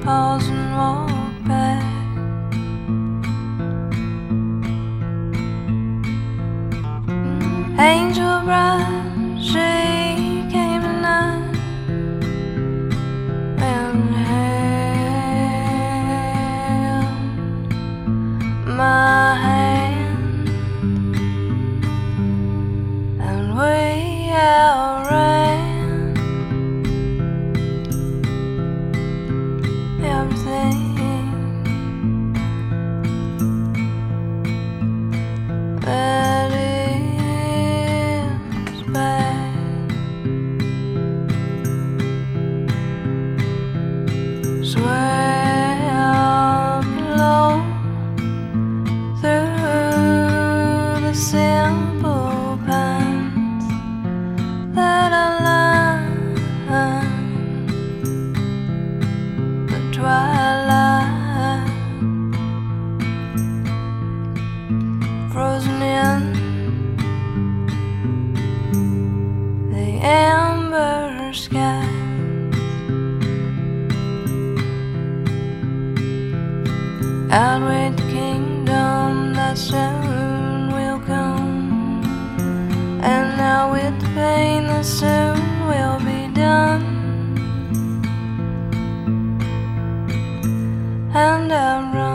pause and walk back. Angel bride, she came tonight and held my hand, and we outran everything that is bad. Swell below through the simple pines that align the twilight, frozen in the amber sky. Outweigh the kingdom that soon will come, and now with the pain that soon will be done, and I run.